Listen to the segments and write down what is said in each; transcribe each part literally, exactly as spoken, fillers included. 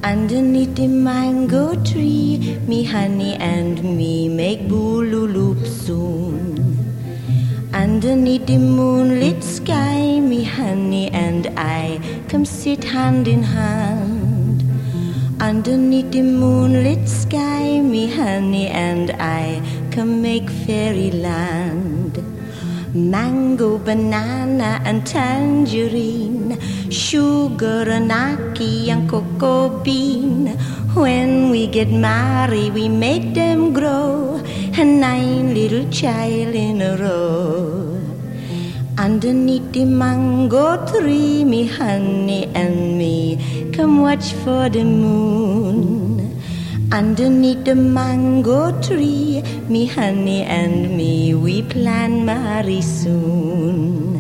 Underneath the mango tree, me honey and me make boolooloop soon. Underneath the moonlit sky, me honey and I come sit hand in hand. Underneath the moonlit sky, me honey and I come make fairyland. Mango, banana and tangerine, sugar and ackee and cocoa bean. When we get married, we make them grow, and nine little child in a row. Underneath the mango tree, me honey and me come watch for the moon. Underneath the mango tree, me honey and me, we plan marry soon.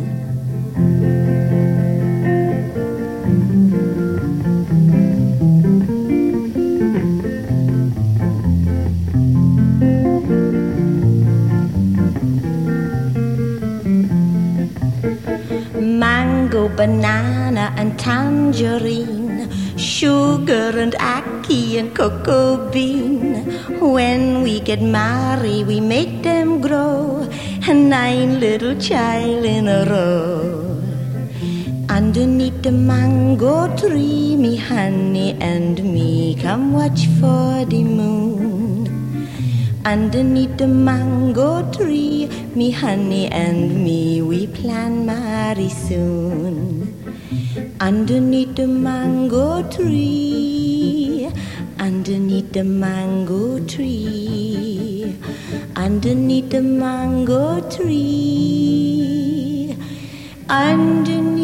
Mango, banana and tangerine, sugar and ackee and cocoa bean. When we get married, we make them grow, and nine little child in a row. Underneath the mango tree, me honey and me come watch for the moon. Underneath the mango tree, me honey and me, we plan marry soon. Underneath the mango tree, underneath the mango tree, underneath the mango tree, underneath